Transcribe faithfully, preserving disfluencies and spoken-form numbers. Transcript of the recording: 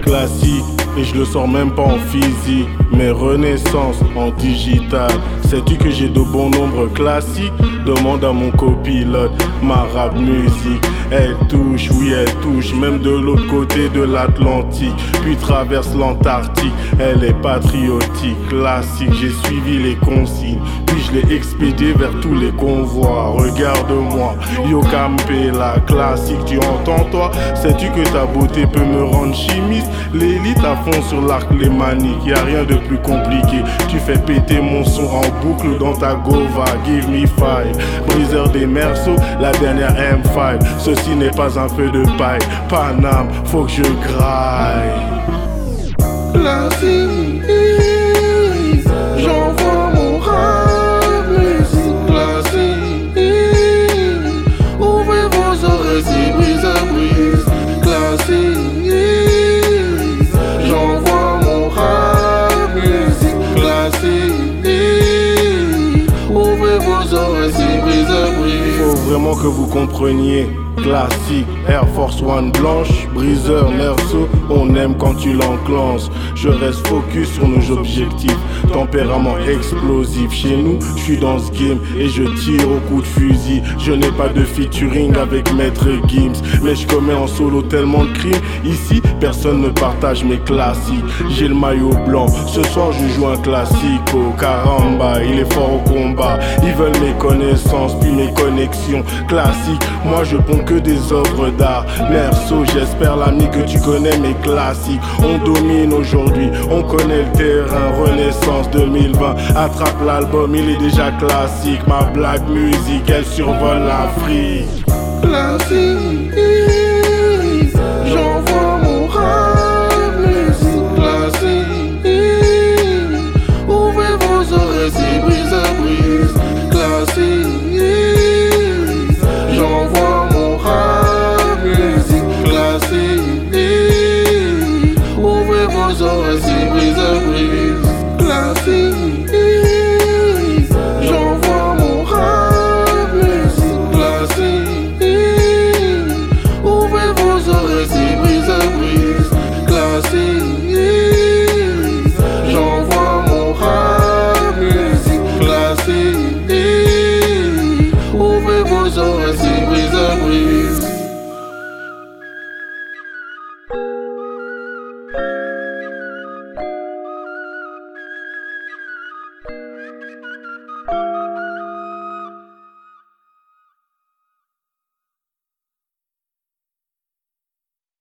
classique et je le sors même pas en physique, mais renaissance en digital. Sais-tu que j'ai de bons nombres classiques? Demande à mon copilote, ma rap musique. Elle touche, oui elle touche, même de l'autre côté de l'Atlantique, puis traverse l'Antarctique. Elle est patriotique, classique, j'ai suivi les consignes, puis je l'ai expédié vers tous les convois. Regarde-moi, Yo Campella, classique, tu entends toi? Sais-tu que ta beauté peut me rendre chimiste? L'élite à fond sur l'arc lémanique, y'a rien de plus compliqué. Tu fais péter mon son en boucle dans ta Gova, give me five. Briseur des merceaux, la dernière M cinq. Ceci n'est pas un feu de paille, Paname, faut que je graille. Classique, j'envoie mon rap musique. Classique, ouvrez vos oreilles si brise à brise. Classique, j'envoie mon rap musique. Classique, ouvrez vos oreilles si brise à brise. Faut vraiment que vous compreniez. Classique, Air Force One blanche, briseur, merceau, on aime quand tu l'enclenches. Je reste focus sur nos objectifs, tempérament explosif. Chez nous, je suis dans ce game et je tire au coup de fusil. Je n'ai pas de featuring avec Maître Gims, mais je commets en solo tellement de crimes. Ici, personne ne partage mes classiques. J'ai le maillot blanc, ce soir je joue un classique. Oh caramba, il est fort au combat. Ils veulent mes connaissances, puis mes connexions. Classique, moi je ponds que des œuvres d'art. Merceau, j'espère l'ami que tu connais mes classiques. On domine aujourd'hui, on connaît le terrain. Renaissance deux mille vingt, attrape l'album, il est déjà classique. Ma black music, elle survole l'Afrique. Classique.